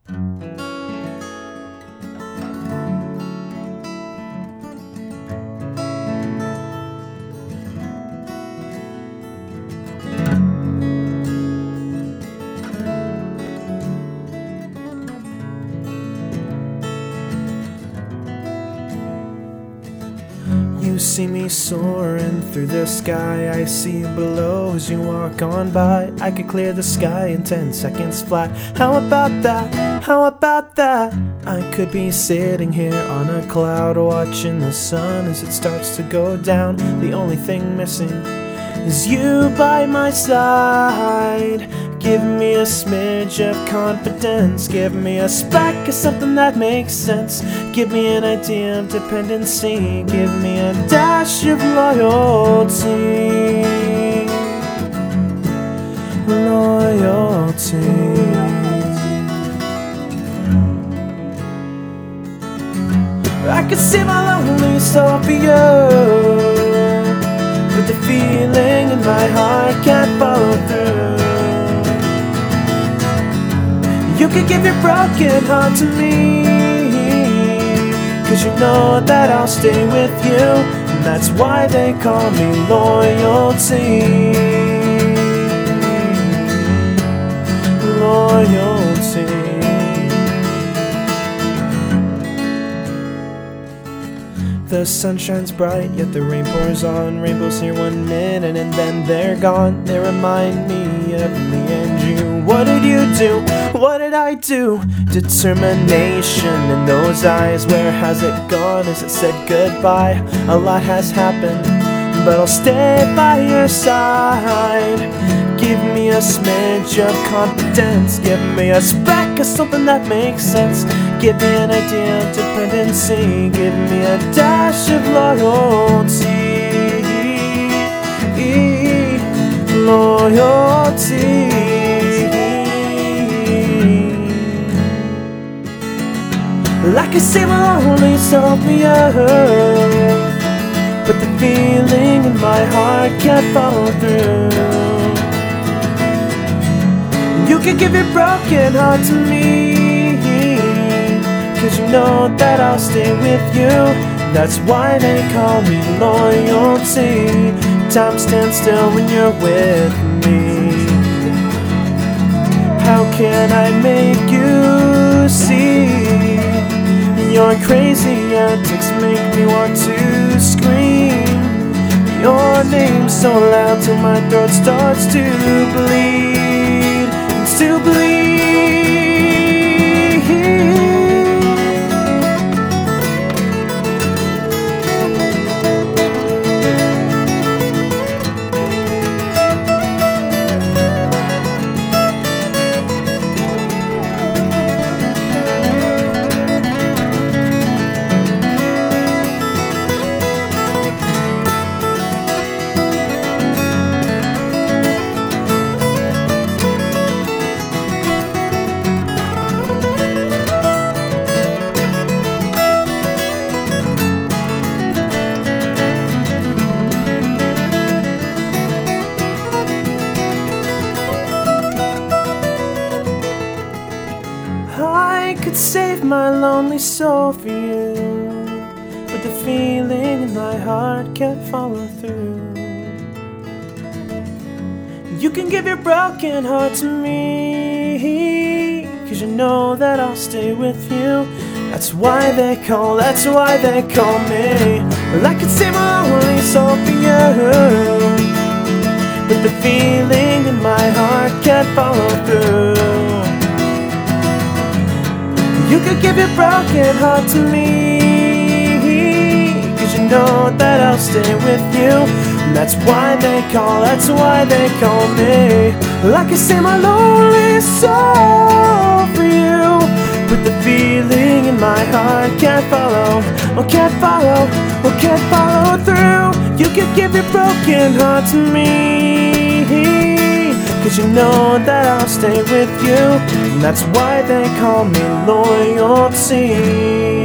You see me soaring through the sky, I see you below as you walk on by. I could clear the sky in 10 seconds flat. How about that? How about that? I could be sitting here on a cloud, watching the sun as it starts to go down. The only thing missing is you by my side. Give me a smidge of confidence, give me a speck of something that makes sense. Give me an idea of dependency, give me a dash of loyalty. Loyalty. I could see my lonely soul for you, but the feeling in my heart can't follow through. You could give your broken heart to me, 'cause you know that I'll stay with you, and that's why they call me loyalty. Loyalty. The sun shines bright, yet the rain pours on. Rainbows here 1 minute and then they're gone. They remind me of me and you. What did you do? What did I do? Determination in those eyes. Where has it gone? Has it said goodbye? A lot has happened, but I'll stay by your side. Give me a smidge of confidence, give me a speck of something that makes sense. Give me an idea of dependency, give me a dash of loyalty. Loyalty. Like I say, my only soul for you, but the feeling in my heart can't follow through. You can give your broken heart to me, 'cause you know that I'll stay with you. That's why they call me loyalty. Time stands still when you're with me. How can I make you see? Your crazy antics make me want to scream your name so loud till my throat starts to bleed. To bleed. I could save my lonely soul for you, but the feeling in my heart can't follow through. You can give your broken heart to me, 'cause you know that I'll stay with you. That's why they call me. Well, I could save my lonely soul for you, but the feeling in my heart can't follow through. You could give your broken heart to me, 'cause you know that I'll stay with you. And that's why they call me. Like I say, my lonely soul for you, but the feeling in my heart can't follow through. You could give your broken heart to me, 'cause you know that I'll stay with you. And that's why they call me loyalty.